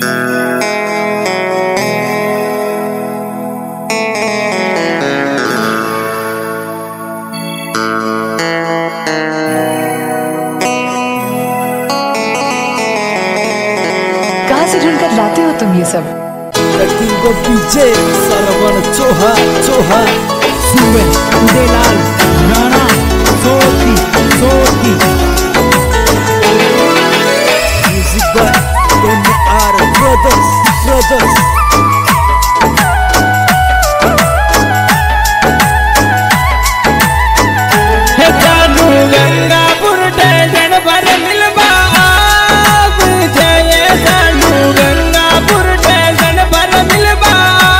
कहाँ से ढूंढ कर लाते हो तुम ये सब? पीछे सरवण चोहा सुमेन उदयलाल राणा सोती म्यूजिक बाय टोनी आर ब्रदर्स जानू गंगापुर टेंशन पर मिलबा जय जानू गंगापुर टेंशन पर मिलबा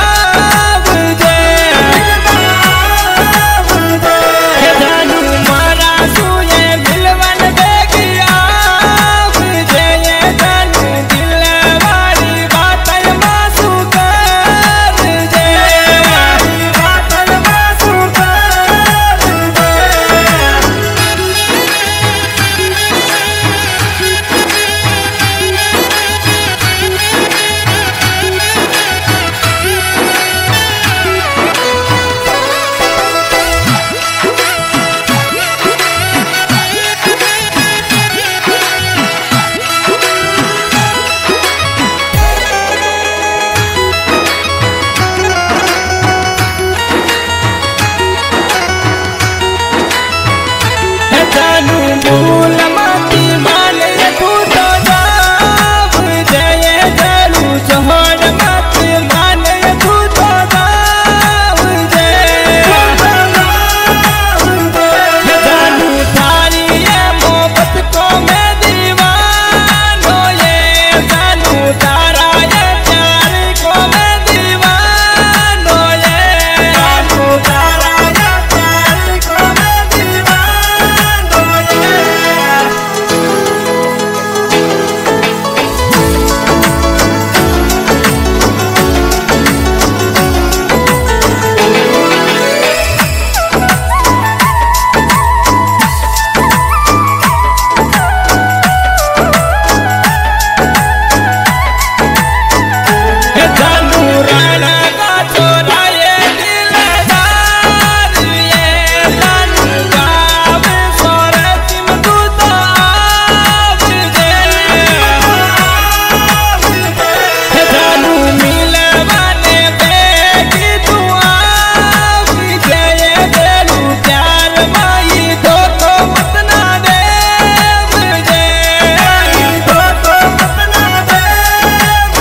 जानू मारा सुए मिलवन बेगिया जय जानू दिल वाली बात मासू कर जानू भूल मती मान तू तो जाव जय जानू जोहर मत मान तू तो जाव जानू थारी ये मोहब्बत को मैं दीवानो ये जानू तारा ये प्यार को मैं दीवानो ये जानू तारा ये प्यार को मैं दीवानो ये जानू राणा का छोरा ये दिलदार ये जानू गाव सोरत में तू तो आव जानू मिलवाने बेटी तू आव जय जानू प्यार माई दो तो मत ना देव जय दो तो मत ना देव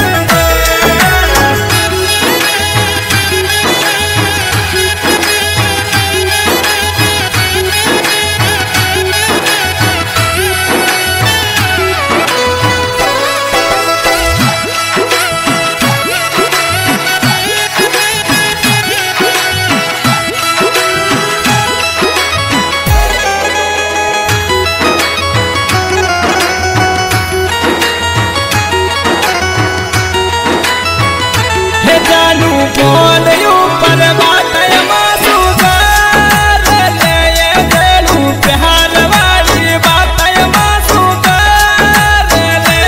जानू बोल ऊपर बात मासू कर ले जानू प्यार वाली बात मासू कर ले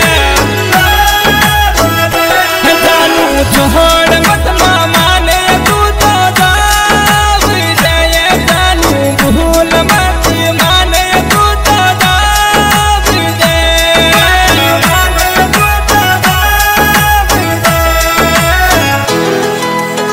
जानू जोहर मत माने तू तो जाव जय जानू भूल मत माने तू तो जाव जय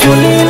सुनील